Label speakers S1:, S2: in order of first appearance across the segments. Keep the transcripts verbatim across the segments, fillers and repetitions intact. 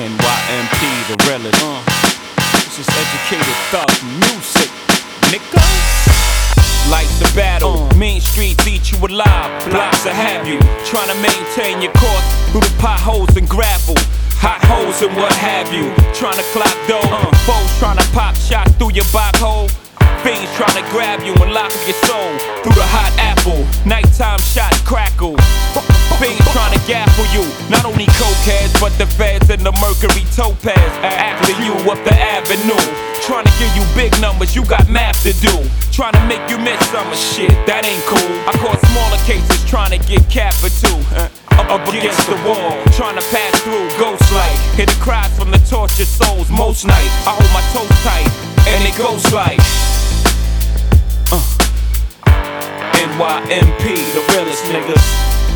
S1: N Y M P, the realest. Uh, this is educated thug music, niggas. Life's a battle, uh. mean streets eat you alive, blocks will have you. Trying to maintain your course through the potholes and gravel, hot holes and what have you. Trying to clock dough, uh. foes trying to pop shots through your bop hole. Fiends trying to grab you and lock up your soul through the hot apple. Nighttime shots crackle. Fiends trying to gaffle you. Not only cokeheads, but the feds and the Mercury topaz. After you up the avenue, trying to give you big numbers, you got math to do. Trying to make you miss summer shit, that ain't cool. I caught smaller cases trying to get capital. Uh, up, up against the wall, trying to pass through ghost light. Hear the cries from the tortured souls most nights. I hold my toes tight, and it goes like uh, N Y M P, the realest niggas.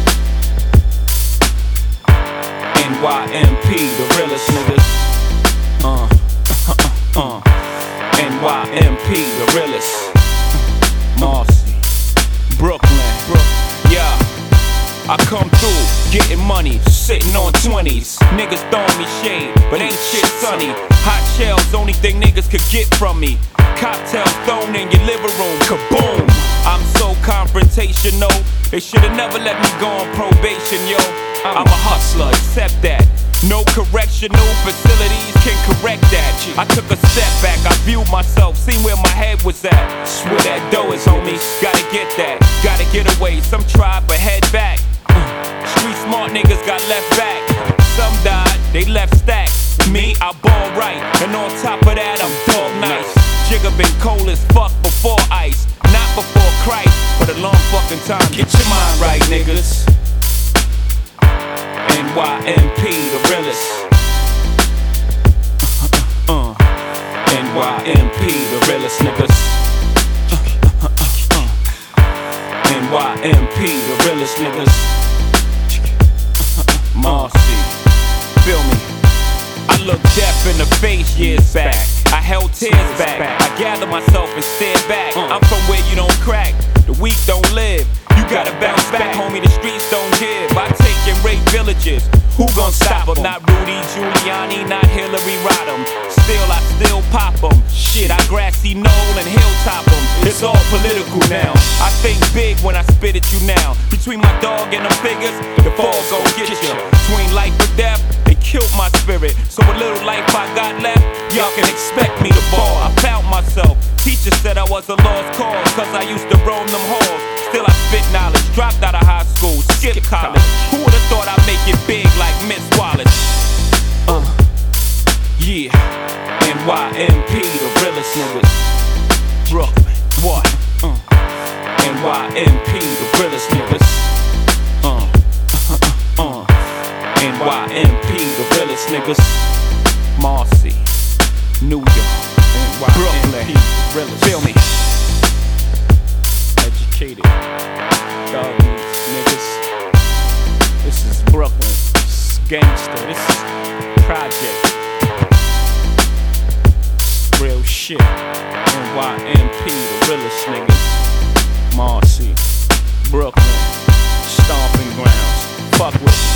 S1: N Y M P, the realest niggas. Uh, uh, uh, N Y M P, the realest. Marcy, Brooklyn, yeah. I come through, getting money, sitting on twenties. Niggas throwing me shade, but ain't shit sunny. Hot shells, only thing niggas could get from me. Cocktails thrown in your living room, kaboom. I'm so confrontational, they should've never let me go on probation, yo. I'm a hustler, accept that. No correctional facilities can correct that. I took a step back, I viewed myself, seen where my head was at. Swear that dough is on me, gotta get that. Gotta get away, some tried but head back. Street smart niggas got left back. Some died, they left stacks. Me, I ball right, and on top of that, I'm dog nice. Jigga been cold as fuck before ice, not before Christ, but a long fucking time. Get your mind right, niggas. N Y M P, the realest. Uh, uh, uh. N Y M P, the realest niggas. Uh, uh, uh, uh. N Y M P, the realest niggas. Marcy, feel me? I looked death in the face years back. I held tears back. I gathered myself and stared back. I'm from where you don't crack, the weak don't live. You gotta bounce back, homie, the streets don't give. I take and rape villages, who gon' stop them? Not Rudy Giuliani, not Hillary Rodham. Still, I still pop them. Shit, I grassy knoll and hilltop them. It's all political now. I think big when I spit at you now. Between my dog and them figures, the fall gon' get you. Between life and death, they killed my spirit. So a little life I got left, y'all can expect me to ball. I found myself. Teacher said I was a lost cause, cause I used to roam them halls. Still I spit knowledge, dropped out of high school, skipped college. Who would've thought I'd make it big like Miss Wallace? Uh, yeah, N Y M P, the realest niggas. Brooklyn, what? Uh, N Y M P, the realest niggas. Uh, uh, uh, N Y M P, the realest niggas. Marcy, New York, Brooklyn, realest. Feel me? Educated, dog niggas. This is Brooklyn, this is gangster, this is project. Real shit. N Y M P, the realest niggas. Marcy, Brooklyn, stomping grounds. Fuck with me.